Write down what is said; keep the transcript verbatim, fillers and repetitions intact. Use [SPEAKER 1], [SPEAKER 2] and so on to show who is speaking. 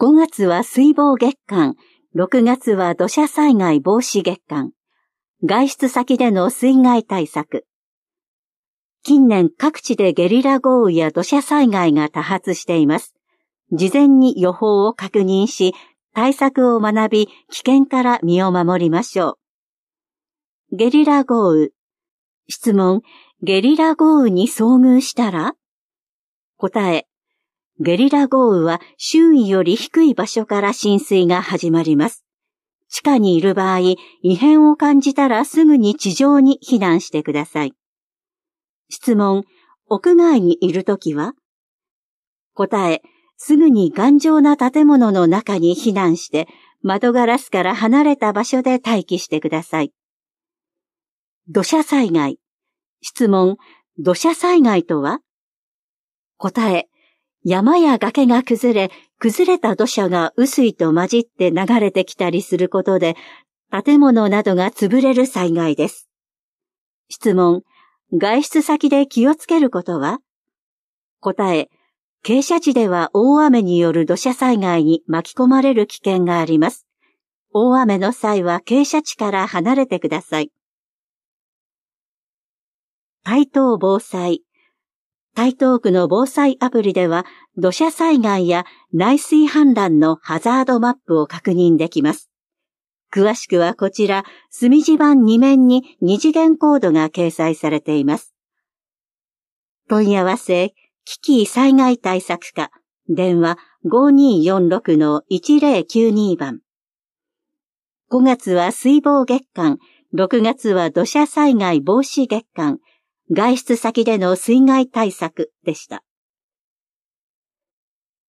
[SPEAKER 1] ごがつは水防月間、ろくがつは土砂災害防止月間、外出先での水害対策。近年各地でゲリラ豪雨や土砂災害が多発しています。事前に予報を確認し、対策を学び、危険から身を守りましょう。ゲリラ豪雨。質問、ゲリラ豪雨に遭遇したら？答え、ゲリラ豪雨は周囲より低い場所から浸水が始まります。地下にいる場合、異変を感じたらすぐに地上に避難してください。質問、屋外にいるときは？答え、すぐに頑丈な建物の中に避難して、窓ガラスから離れた場所で待機してください。土砂災害。質問、土砂災害とは？答え、山や崖が崩れ、崩れた土砂が雨水と混じって流れてきたりすることで、建物などが潰れる災害です。質問、外出先で気をつけることは？答え、傾斜地では大雨による土砂災害に巻き込まれる危険があります。大雨の際は傾斜地から離れてください。台東防災。台東区の防災アプリでは土砂災害や内水氾濫のハザードマップを確認できます。詳しくはこちら、墨字盤に面に二次元コードが掲載されています。問い合わせ、危機災害対策課、電話 ごにーよんろくのいちぜろきゅうに 番。ごがつは水防月間、ろくがつは土砂災害防止月間、外出先での水害対策でした。